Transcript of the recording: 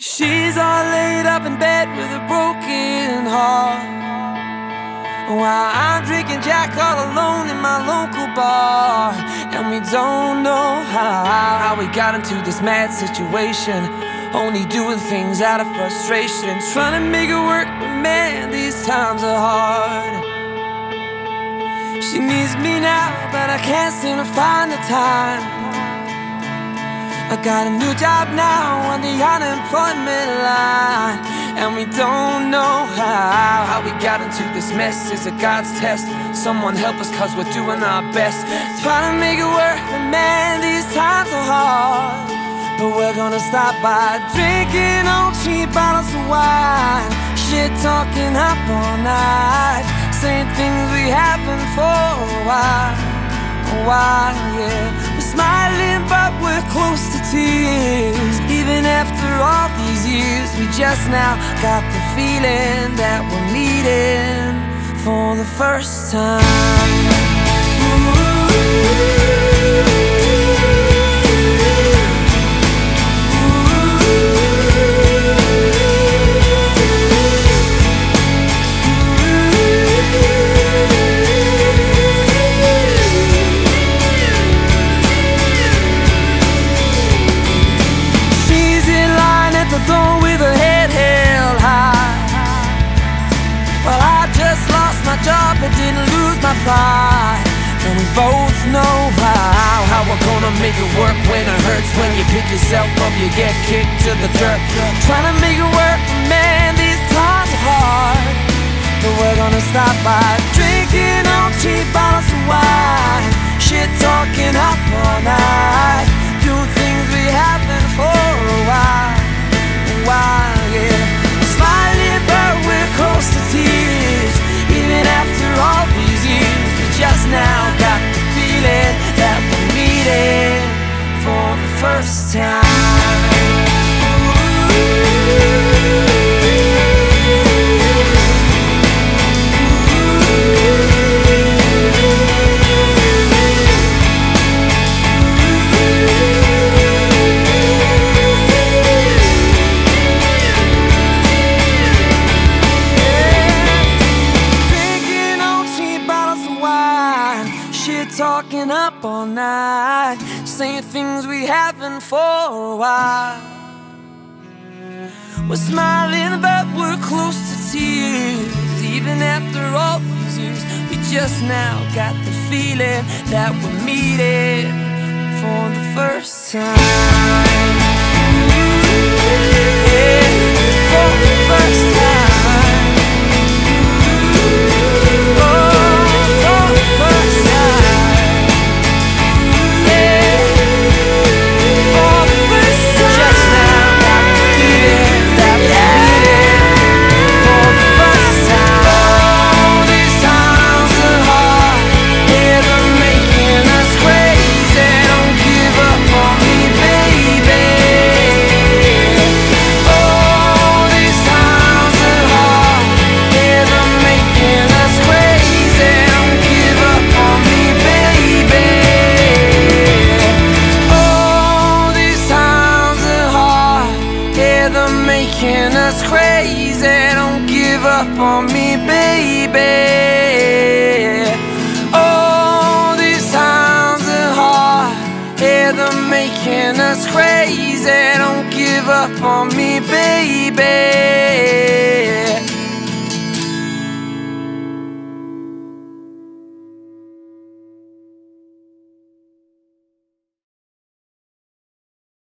She's all laid up in bed with a broken heart, while I'm drinking Jack all alone in my local bar. And we don't know how we got into this mad situation, only doing things out of frustration, trying to make it work, but man, these times are hard. She needs me now, but I can't seem to find the time. I got a new job now on the unemployment line, and we don't know how we got into this mess. Is it God's test? Someone help us, cause we're doing our best, trying to make it work, but man, these times are hard. But we're gonna stop by drinking old cheap bottles of wine, shit talking up all night, saying things we haven't for a while, yeah. We're smiling but we're close to tears. Even after all these years, we just now got the feeling that we're meeting for the first time. With her head held high, well, I just lost my job but didn't lose my pride. And we both know how we're gonna make it work when it hurts. When you pick yourself up, you get kicked to the dirt. Trying to make it work, man, these times are hard. But we're gonna stop by drinking on cheap bottles of wine, shit talking up all night, doing things we haven't for a while, yeah. Smiling but we're close to tears. Even after all these years, we just now got the feeling that we're meeting for the first time. Talking up all night, saying things we haven't for a while. We're smiling but we're close to tears. Even after all these years, we just now got the feeling that we're meeting for the first time. Yeah, for the first time. Making us crazy, don't give up on me, baby. Oh, these times are hard, yeah, they're making us crazy, don't give up on me, baby.